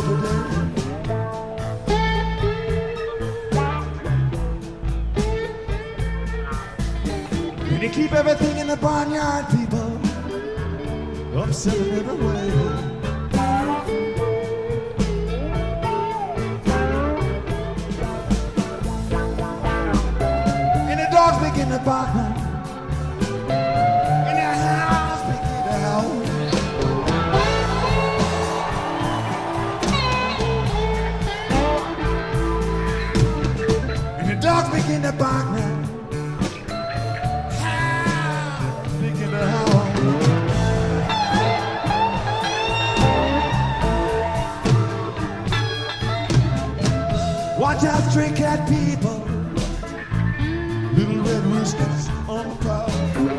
every day. And you keep everything in the barnyard, people, upselling it away. And the dogs begin to bark now. And the hounds begin to howl. And the dogs begin to bark now. Watch out, stray cat people, little red roosters on the prowl.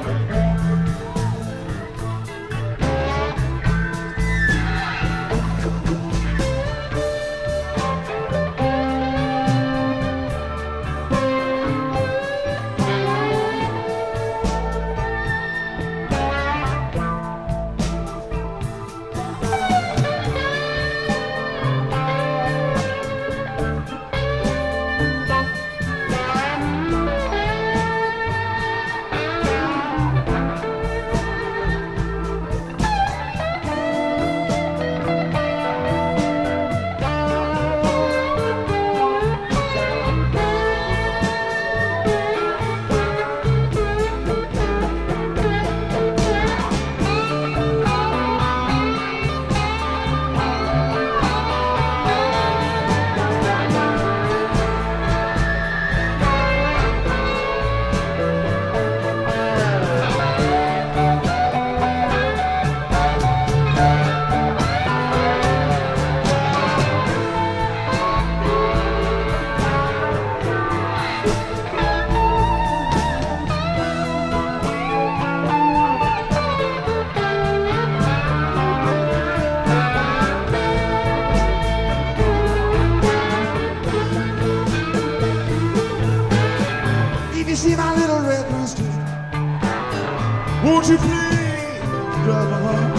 See my little red rooster, won't you please drive me home?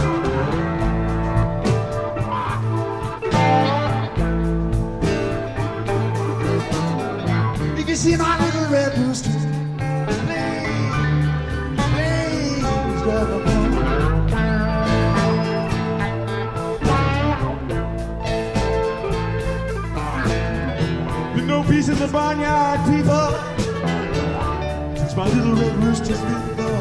If you see my little red rooster, please drive me home. There's no peace in the barnyard, people. My little red rooster's been gone.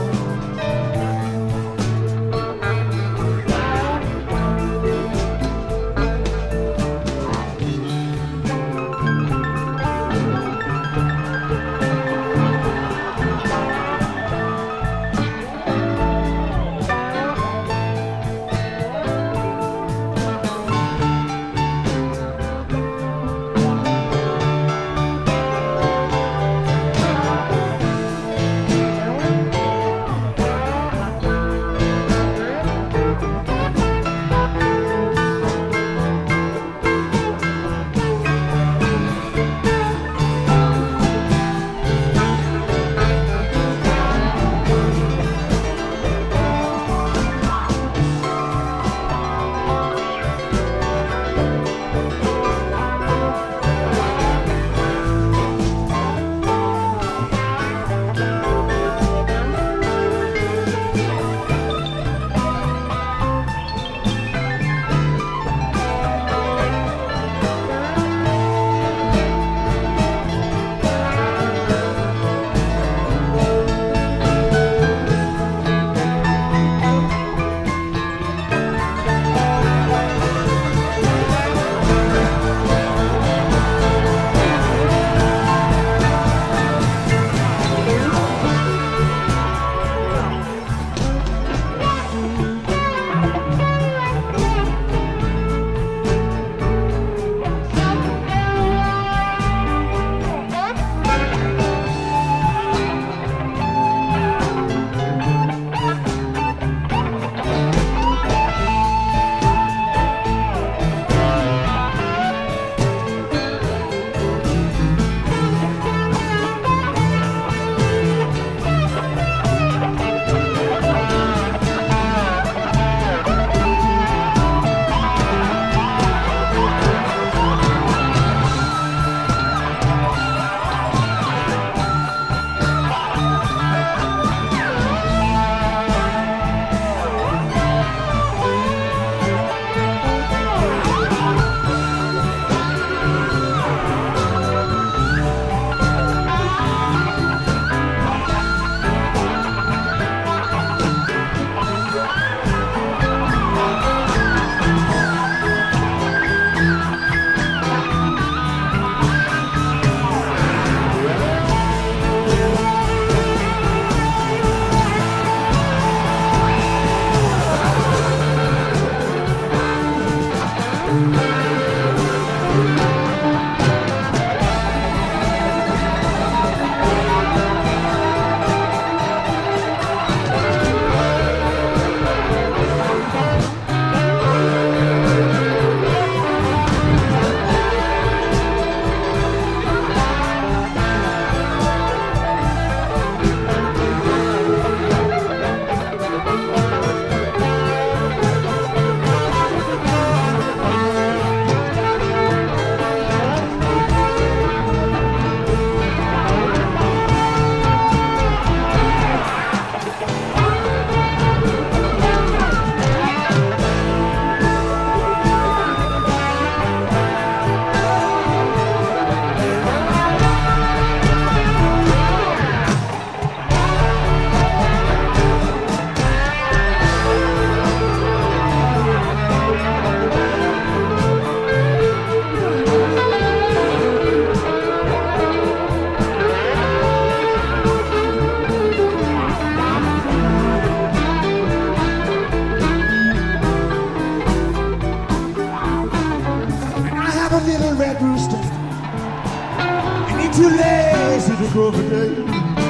little red rooster, and he's too lazy to go for day.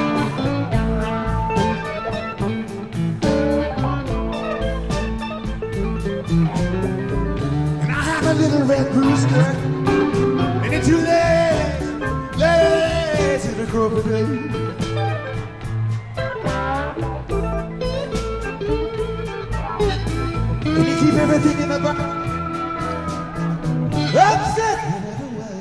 And I have a little red rooster, and he's too lazy to go for day. Keep everything in the box. Upset another way.